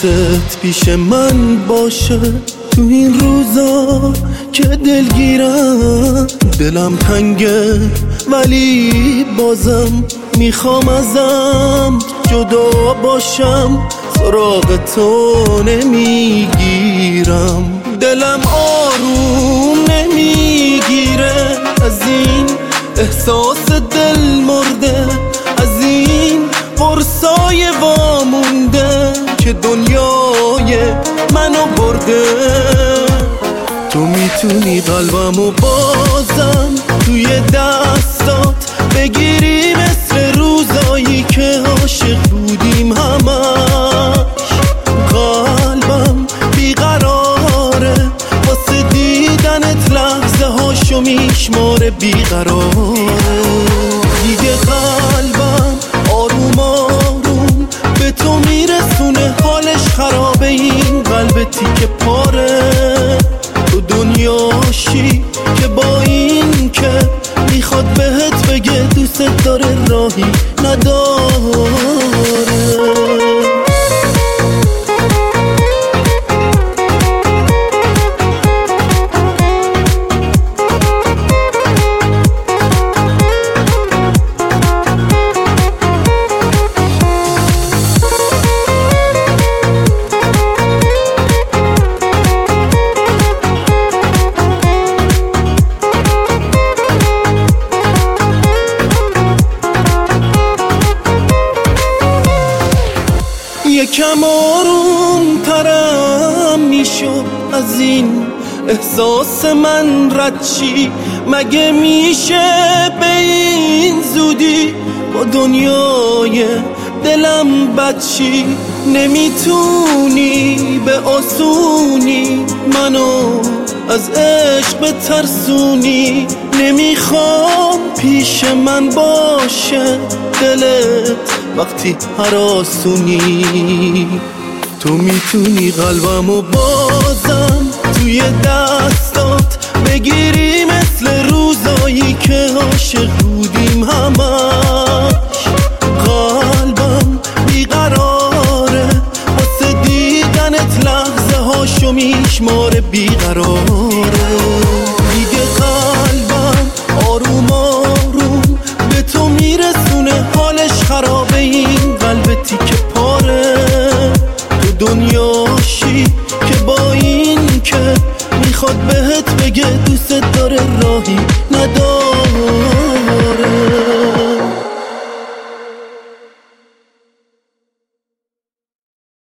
حواست پیش من باشه تو این روزا که دلگیرم. دلم تنگه ولی بازم میخوام ازم جدا باشم، سراغ تو نمیگیرم. دلم آروم نمیگیره از این احساس دل مرده، از این قرصای وامونده که دنیای منو برده. تو میتونی قلبمو بازم توی دستات بگیری، مثل روزایی که عاشق بودیم همش. قلبم بیقراره واسه دیدنت، لحظه هاشو میشماره بیقراره. دیگه قلبم آروم آروم به تو میرسونه، حالش خرابه این قلب تیکه پاره. تو دنیاشی که با این که میخواد بهت بگه دوست داره راهی نداره. یکم آروم ترم میشد از این احساس من رد چی؟ مگه میشه به این زودی با دنیای دلم بد چی؟ نمیتونی به آسونی منو از عشق بترسونی. نمیخوام پیش من باشه دلت وقتی هراسونی. تو میتونی قلبمو بازم توی دستات بگیری، مثل روزایی که عاشق بودیم همش. قلبم بیقراره واسه دیدنت، لحظه هاشو میشماره بیقراره. دیگه قلبم آروم آروم به تو میرسونه، حالش خرابه این قلب تیکه پاره. تو دنیاشی که با این که میخواد بهت بگه دوست داره راهی نداره.